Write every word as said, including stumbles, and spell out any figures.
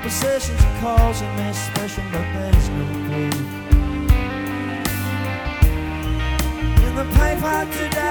possessions are causing me special, but there's no proof. In the paper today